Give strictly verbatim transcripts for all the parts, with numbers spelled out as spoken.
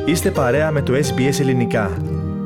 Είστε παρέα με το ες μπι ες Ελληνικά.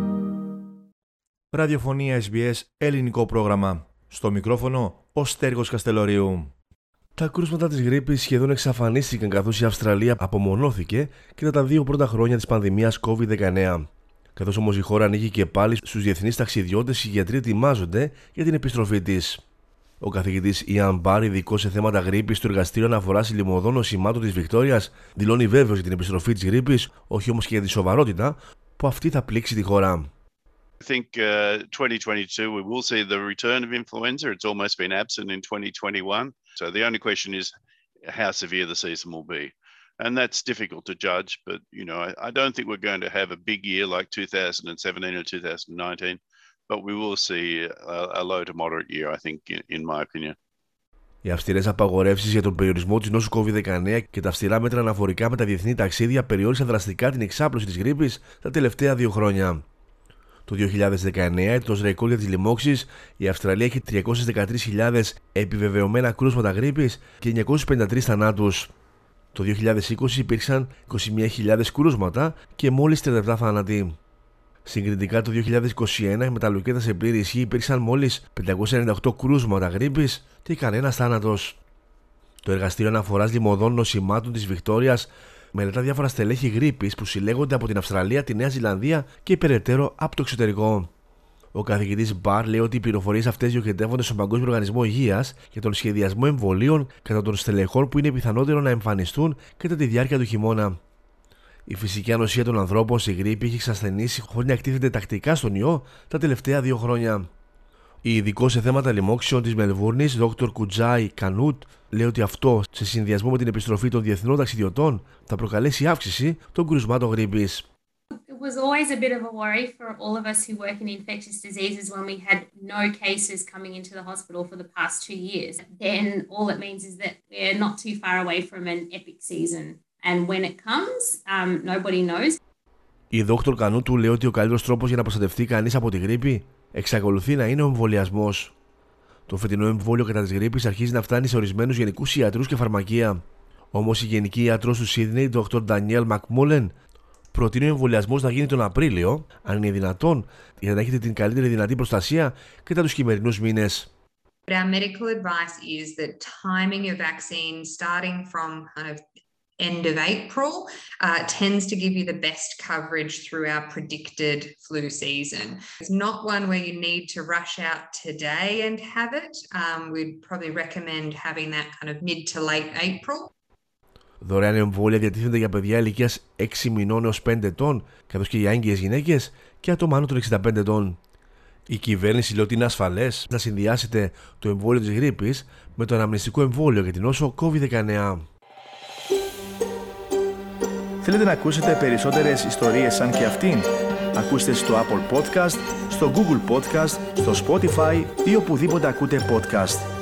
Ραδιοφωνία ες μπι ες, ελληνικό πρόγραμμα. Στο μικρόφωνο, ο Στέργος Καστελωρίου. Τα κρούσματα της γρίπης σχεδόν εξαφανίστηκαν καθώς η Αυστραλία απομονώθηκε κατά τα δύο πρώτα χρόνια της πανδημίας κόβιντ δεκαεννέα. Καθώς όμως η χώρα ανοίγει και πάλι στους διεθνείς ταξιδιώτες, οι γιατροί ετοιμάζονται για την επιστροφή της. Ο καθηγητής Ιαν Μπάρ, ειδικός σε θέματα γρίπης στο Εργαστήριο Αναφοράς Λιμωδών Νοσημάτων της Βικτόριας, δηλώνει βέβαιος για την επιστροφή της γρίπης, όχι όμως και για τη σοβαρότητα που αυτή θα πλήξει τη χώρα. I think uh, twenty twenty-two we will see the return of influenza. It's almost been absent in twenty twenty-one. So the only question is how severe the season will be. And that's difficult to judge, but you know, I, I don't think we're going to have a big year like two thousand seventeen or two thousand nineteen, but we will see a, a low to moderate year, I think, in, in my opinion. Οι αυστηρές απαγορεύσεις για τον περιορισμό της νόσου κόβιντ δεκαεννέα και τα αυστηρά μέτρα αναφορικά με τα διεθνή ταξίδια περιόρισαν δραστικά την εξάπλωση της γρίπης τα τελευταία δύο χρόνια. Το δύο χιλιάδες δεκαεννέα, έτος ρεκόρ για τις λοιμώξεις, η Αυστραλία έχει τριακόσιες δεκατρείς χιλιάδες επιβεβαιωμένα κρούσματα γρίπης και εννιακόσιους πενήντα τρεις θανάτους. Το δύο χιλιάδες είκοσι υπήρξαν είκοσι μία χιλιάδες κρούσματα και μόλις τριάντα επτά θάνατοι. Συγκριτικά το δύο χιλιάδες είκοσι ένα, με τα λουκέτα σε πλήρη ισχύ, υπήρξαν μόλις πεντακόσια ενενήντα οκτώ κρούσματα γρίπης και κανένας θάνατος. Το Εργαστήριο Αναφοράς Λιμωδών Νοσημάτων της Βικτόριας μελετά διάφορα στελέχη γρίπης που συλλέγονται από την Αυστραλία, τη Νέα Ζηλανδία και περαιτέρω από το εξωτερικό. Ο καθηγητής Μπαρ λέει ότι οι πληροφορίες αυτές διοχετεύονται στον Παγκόσμιο Οργανισμό Υγείας για τον σχεδιασμό εμβολίων κατά των στελεχών που είναι πιθανότερο να εμφανιστούν κατά τη διάρκεια του χειμώνα. Η φυσική ανοσία των ανθρώπων στη γρίπη έχει εξασθενήσει χωρίς να εκτίθεται τακτικά στον ιό τα τελευταία δύο χρόνια. Η ειδικός σε θέματα λοιμώξεων της Μελβούρνης, δόκτωρ Κουτζάι Κανούτ, λέει ότι αυτό, σε συνδυασμό με την επιστροφή των διεθνών ταξιδιωτών, θα προκαλέσει αύξηση των κρουσμάτων γρίπης. It was always a bit of a worry for all of us who work in infectious diseases when we had no cases coming into the hospital for the past two years. Then all it means is that we're not too far away from an epic season. And when it comes, um, nobody knows. Η δόκτωρ Κανούτου λέει ότι ο καλύτερος τρόπος για να προστατευτεί κανείς από τη γρίπη εξακολουθεί να είναι ο εμβολιασμός. Το φετινό εμβόλιο κατά της γρίπης αρχίζει να φτάνει σε ορισμένους γενικούς ιατρούς και φαρμακεία. Όμως η γενική ιατρός του Σίδνεϊ, δόκτωρ Ντανιέλ Μακμούλεν, προτείνει ο εμβολιασμός να γίνει τον Απρίλιο, αν είναι δυνατόν, για να έχετε την καλύτερη δυνατή προστασία κατά τους χειμερινούς μήνες. Our medical advice is that timing your vaccine starting from kind of end of April uh, tends to give you the best coverage through our predicted flu season. It's not one where you need to rush out today and have it. Um, we'd probably recommend having that kind of mid to late April. Δωρεάν εμβόλια διατίθενται για παιδιά ηλικίας έξι μηνών έως πέντε ετών, καθώς και για έγκυες γυναίκες και άτομα άνω των εξήντα πέντε ετών. Η κυβέρνηση λέει ότι είναι ασφαλές να συνδυάσετε το εμβόλιο της γρίπης με το αναμνηστικό εμβόλιο για την νόσο κόβιντ δεκαεννέα. Θέλετε να ακούσετε περισσότερες ιστορίες σαν και αυτήν? Ακούστε στο Apple Podcast, στο Google Podcast, στο Spotify ή οπουδήποτε ακούτε podcast.